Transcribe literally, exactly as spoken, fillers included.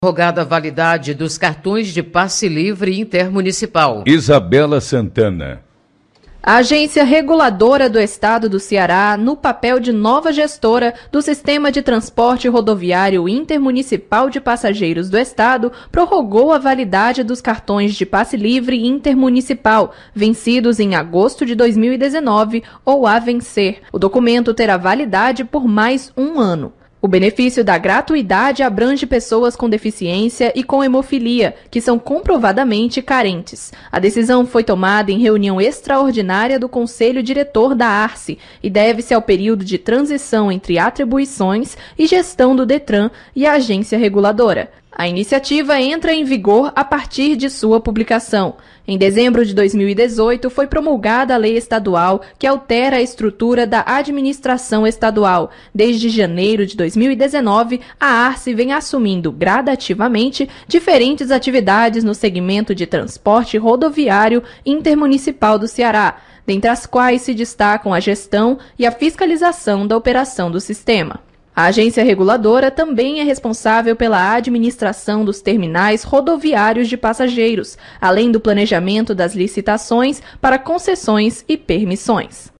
Prorrogada a validade dos cartões de passe livre intermunicipal. Isabela Santana. A Agência Reguladora do Estado do Ceará, no papel de nova gestora do Sistema de Transporte Rodoviário Intermunicipal de Passageiros do Estado, prorrogou a validade dos cartões de passe livre intermunicipal, vencidos em agosto de dois mil e dezenove ou a vencer. O documento terá validade por mais um ano. O benefício da gratuidade abrange pessoas com deficiência e com hemofilia, que são comprovadamente carentes. A decisão foi tomada em reunião extraordinária do Conselho Diretor da Arce e deve-se ao período de transição entre atribuições e gestão do Detran e a agência reguladora. A iniciativa entra em vigor a partir de sua publicação. Em dezembro de dois mil e dezoito, foi promulgada a lei estadual que altera a estrutura da administração estadual. Desde janeiro de dois mil e dezenove, a Arce vem assumindo gradativamente diferentes atividades no segmento de transporte rodoviário intermunicipal do Ceará, dentre as quais se destacam a gestão e a fiscalização da operação do sistema. A agência reguladora também é responsável pela administração dos terminais rodoviários de passageiros, além do planejamento das licitações para concessões e permissões.